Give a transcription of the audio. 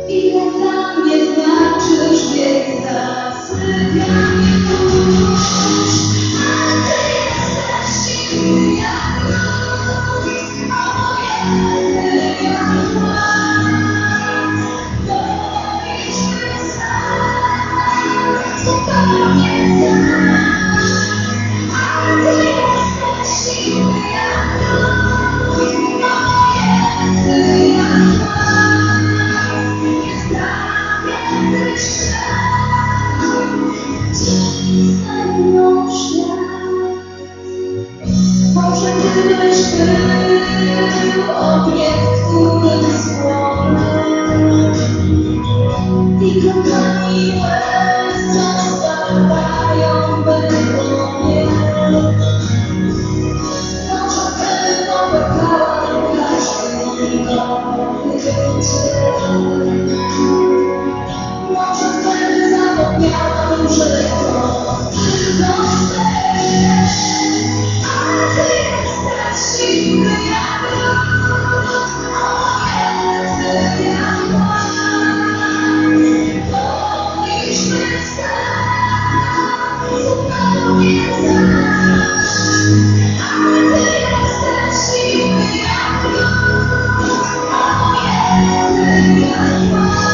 Ile dla mnie znaczysz, więc zasypiam już. A Ty jesteś silny jak lód, obojętny jak płat. Wolisz mnie sam, zupełnie sam. A Ty jesteś silny jak lód, obojętny jak płat. Sprawiedliwy świat, dziś ze mną świat. Może gdybyś był ogniem, w którym spłonę i kropkami łez zostawiają wyłonię. Może wtedy popękałam każdy nowy dzień. Może wtedy zapomniałam, że to tylko sen. A Ty jesteś silny jak lód, obojętny jak płat. Wolisz mnie sam, zupełnie sam. A Ty jesteś silny jak lód, obojętny jak płat.